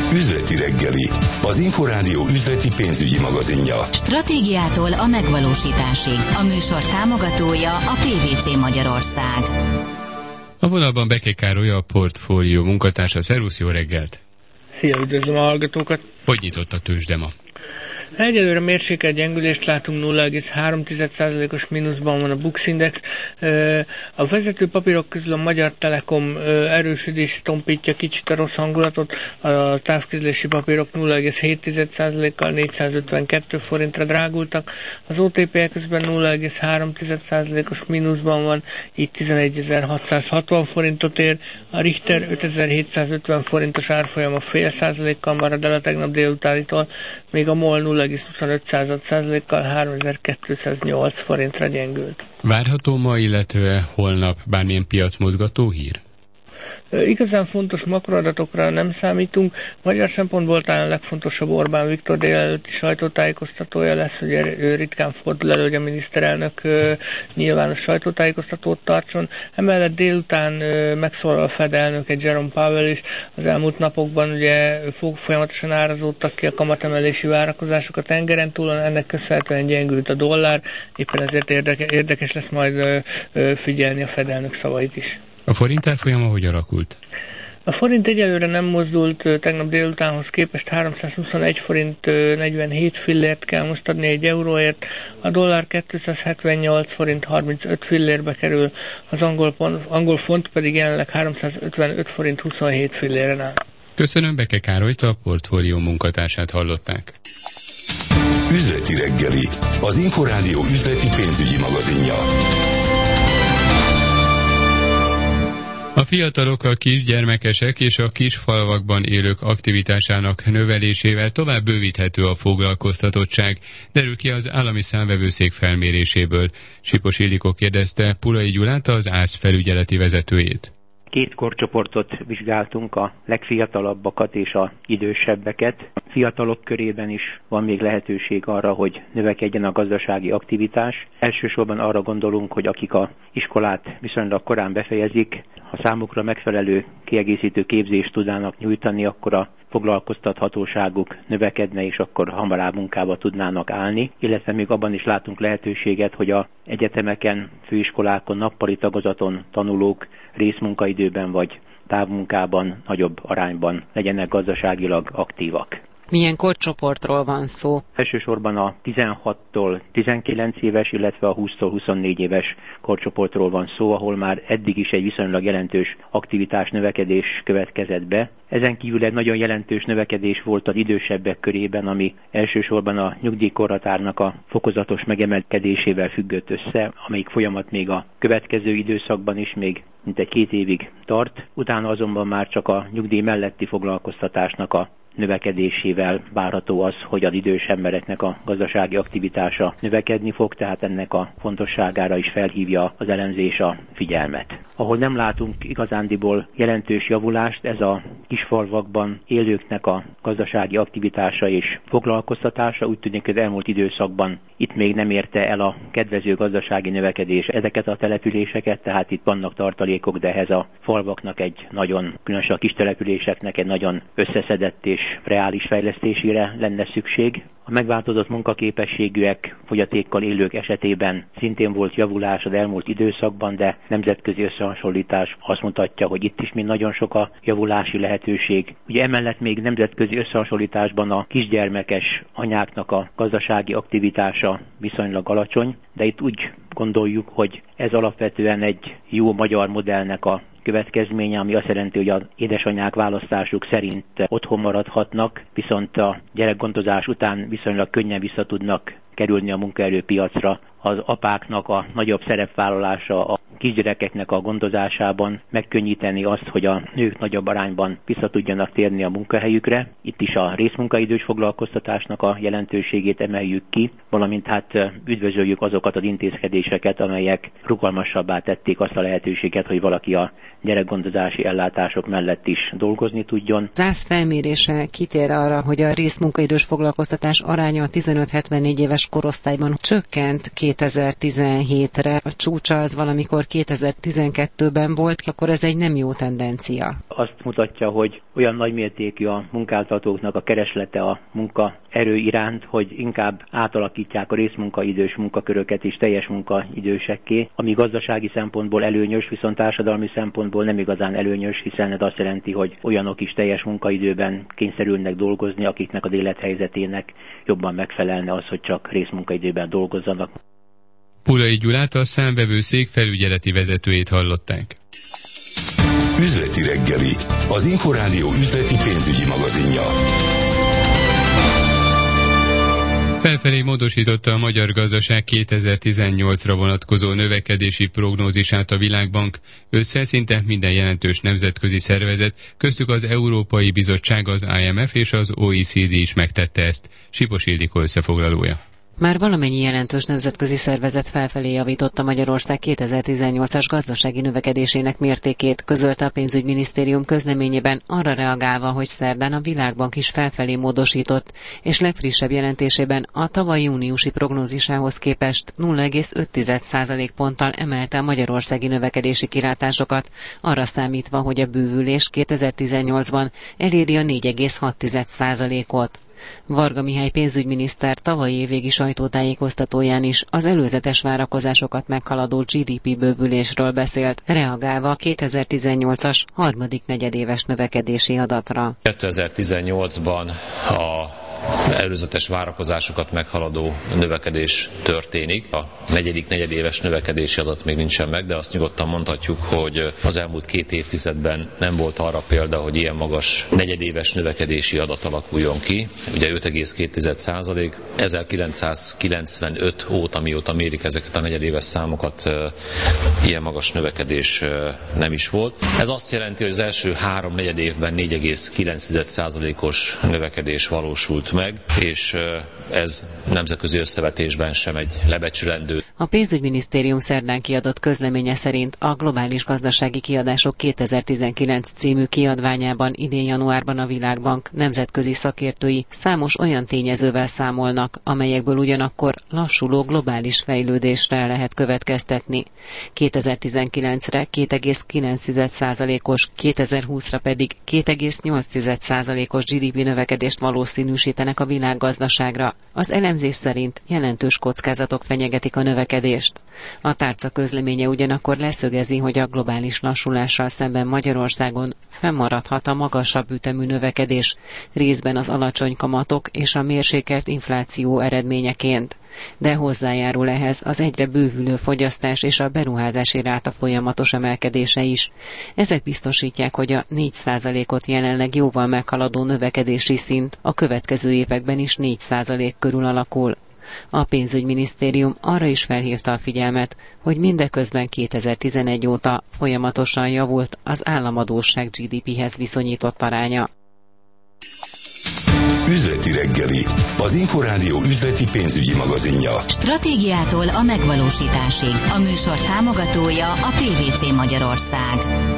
Üzleti reggeli, az Inforádió üzleti pénzügyi magazinja. Stratégiától a megvalósításig. A műsor támogatója a PVC Magyarország. A vonalban Beke Károly, a portfólió munkatársa. Szervusz, jó reggelt! Szia, üdvözlöm a hallgatókat! Hogy nyitott a tőzsde ma? Egyelőre mérsékelt gyengülést látunk, 0,3%-os mínuszban van a Bux Index. A vezető papírok közül a Magyar Telekom erősödés tompítja kicsit a rossz hangulatot, a távközlési papírok 0,7%-kal 452 forintra drágultak, az OTP közben 0,3%-os mínuszban van, így 11.660 forintot ér, a Richter 5750 forintos árfolyama fél százalékkal marad el a tegnap délutánitól, még a MOL 0,25%-kal 3208 forintra gyengült. Várható ma, illetve holnap bármilyen piacmozgató hír? Igazán fontos makroadatokra nem számítunk. Magyar szempontból talán a legfontosabb Orbán Viktor délelőtti sajtótájékoztatója lesz, hogy ő ritkán fordul elő, hogy a miniszterelnök nyilvános sajtótájékoztatót tartson. Emellett délután megszólal a Fed elnök, egy Jerome Powell is. Az elmúlt napokban ugye folyamatosan árazódtak ki a kamatemelési várakozások a tengeren túlon, ennek köszönhetően gyengült a dollár, éppen ezért érdekes lesz majd figyelni a Fed elnök szavait is. A forint árfolyama hogy alakult? A forint egyelőre nem mozdult, tegnap délutánhoz képest 321 forint 47 fillért kell most adni egy euróért, a dollár 278 forint 35 fillérbe kerül, az angol font pedig jelenleg 355 forint 27 filléren áll. Köszönöm, Beke Károlyt, a portfólió munkatársát hallották. Üzleti reggeli, az Inforádió üzleti pénzügyi magazinja. A fiatalok, a kisgyermekesek és a kisfalvakban élők aktivitásának növelésével tovább bővíthető a foglalkoztatottság, derül ki az állami számvevőszék felméréséből. Sipos Ildikó kérdezte Pulai Gyulát, az ÁSZ felügyeleti vezetőjét. 2 korcsoportot vizsgáltunk, a legfiatalabbakat és az idősebbeket. Fiatalok körében is van még lehetőség arra, hogy növekedjen a gazdasági aktivitás. Elsősorban arra gondolunk, hogy akik az iskolát viszonylag korán befejezik, ha számukra megfelelő kiegészítő képzést tudnának nyújtani, akkor a foglalkoztathatóságuk növekedne, és akkor hamarabb munkába tudnának állni, illetve még abban is látunk lehetőséget, hogy az egyetemeken, főiskolákon, nappali tagozaton tanulók részmunkaidőben vagy távmunkában nagyobb arányban legyenek gazdaságilag aktívak. Milyen korcsoportról van szó? Elsősorban a 16-tól 19 éves, illetve a 20-tól 24 éves korcsoportról van szó, ahol már eddig is egy viszonylag jelentős aktivitás növekedés következett be. Ezen kívül egy nagyon jelentős növekedés volt az idősebbek körében, ami elsősorban a nyugdíjkorhatárnak a fokozatos megemelkedésével függött össze, amelyik folyamat még a következő időszakban is még mintegy 2 évig tart. Utána azonban már csak a nyugdíj melletti foglalkoztatásnak a növekedésével várható az, hogy az idős embereknek a gazdasági aktivitása növekedni fog, tehát ennek a fontosságára is felhívja az elemzés a figyelmet. Ahol nem látunk igazándiból jelentős javulást, ez a kisfalvakban élőknek a gazdasági aktivitása és foglalkoztatása. Úgy tűnik, hogy az elmúlt időszakban itt még nem érte el a kedvező gazdasági növekedés ezeket a településeket, tehát itt vannak tartalékok, de ehhez a falvaknak különösen a kis településeknek egy nagyon összeszedett és reális fejlesztésére lenne szükség. A megváltozott munkaképességűek, fogyatékkal élők esetében szintén volt javulás az elmúlt időszakban, de nemzetközi összehasonlítás azt mutatja, hogy itt is még nagyon sok a javulási lehetőség. Ugye emellett még nemzetközi összehasonlításban a kisgyermekes anyáknak a gazdasági aktivitása viszonylag alacsony, de itt úgy gondoljuk, hogy ez alapvetően egy jó magyar modellnek a következménye, ami azt jelenti, hogy az édesanyák választásuk szerint otthon maradhatnak, viszont a gyerekgondozás után viszonylag könnyen vissza tudnak kerülni a munkaerőpiacra. Az apáknak a nagyobb szerepvállalása a kisgyerekeknek a gondozásában megkönnyíteni azt, hogy a nők nagyobb arányban vissza tudjanak térni a munkahelyükre. Itt is a részmunkaidős foglalkoztatásnak a jelentőségét emeljük ki, valamint üdvözöljük azokat az intézkedéseket, amelyek rugalmasabbá tették azt a lehetőséget, hogy valaki a gyerekgondozási ellátások mellett is dolgozni tudjon. Az ÁSZ felmérése kitér arra, hogy a részmunkaidős foglalkoztatás aránya a 15-74 éves korosztályban csökkent 2 2017-re, a csúcsa az valamikor 2012-ben volt, akkor ez egy nem jó tendencia. Azt mutatja, hogy olyan nagymértékű a munkáltatóknak a kereslete a munkaerő iránt, hogy inkább átalakítják a részmunkaidős munkaköröket is teljes munkaidősekké, ami gazdasági szempontból előnyös, viszont társadalmi szempontból nem igazán előnyös, hiszen ez azt jelenti, hogy olyanok is teljes munkaidőben kényszerülnek dolgozni, akiknek az élethelyzetének jobban megfelelne az, hogy csak részmunkaidőben dolgozzanak. Pulai Gyulát, a Számvevőszék felügyeleti vezetőjét hallották. Üzleti reggeli, az Inforádió üzleti pénzügyi magazinja. Felfelé módosította a magyar gazdaság 2018-ra vonatkozó növekedési prognózisát a Világbank. Szinte minden jelentős nemzetközi szervezet, köztük az Európai Bizottság, az IMF és az OECD is megtette ezt. Sipos Ildikó összefoglalója. Már valamennyi jelentős nemzetközi szervezet felfelé javította Magyarország 2018-as gazdasági növekedésének mértékét, közölte a pénzügyminisztérium közleményében, arra reagálva, hogy szerdán a Világbank is felfelé módosított, és legfrissebb jelentésében a tavaly júniusi prognózisához képest 0,5% ponttal emelte a magyarországi növekedési kilátásokat, arra számítva, hogy a bővülés 2018-ban eléri a 4,6%-ot. Varga Mihály pénzügyminiszter tavalyi évvégi sajtótájékoztatóján is az előzetes várakozásokat meghaladó GDP bővülésről beszélt, reagálva a 2018-as harmadik negyedéves növekedési adatra. 2018-ban a előzetes várakozásokat meghaladó növekedés történik. A negyedik negyedéves növekedési adat még nincsen meg, de azt nyugodtan mondhatjuk, hogy az elmúlt 2 évtizedben nem volt arra példa, hogy ilyen magas negyedéves növekedési adat alakuljon ki. Ugye 5,2%, 1995 óta, mióta mérik ezeket a negyedéves számokat, ilyen magas növekedés nem is volt. Ez azt jelenti, hogy az első 3 negyedévben 4,9%-os növekedés valósult meg, és ez nemzetközi összevetésben sem egy lebecsülendő. A pénzügyminisztérium szerdán kiadott közleménye szerint a globális gazdasági kiadások 2019 című kiadványában idén januárban a Világbank nemzetközi szakértői számos olyan tényezővel számolnak, amelyekből ugyanakkor lassuló globális fejlődésre lehet következtetni. 2019-re 2,9%-os, 2020-ra pedig 2,8%-os GDP növekedést valószínűsítenek a világgazdaságra. Az elemzés szerint jelentős kockázatok fenyegetik a növekedést. A tárca közleménye ugyanakkor leszögezi, hogy a globális lassulással szemben Magyarországon fennmaradhat a magasabb ütemű növekedés, részben az alacsony kamatok és a mérsékelt infláció eredményeként. De hozzájárul ehhez az egyre bővülő fogyasztás és a beruházási ráta folyamatos emelkedése is. Ezek biztosítják, hogy a 4%-ot jelenleg jóval meghaladó növekedési szint a következő években is 4% körül alakul. A pénzügyminisztérium arra is felhívta a figyelmet, hogy mindeközben 2011 óta folyamatosan javult az államadósság GDP-hez viszonyított aránya. Üzleti reggeli, az Inforádió üzleti pénzügyi magazinja. Stratégiától a megvalósításig. A műsor támogatója a PVC Magyarország.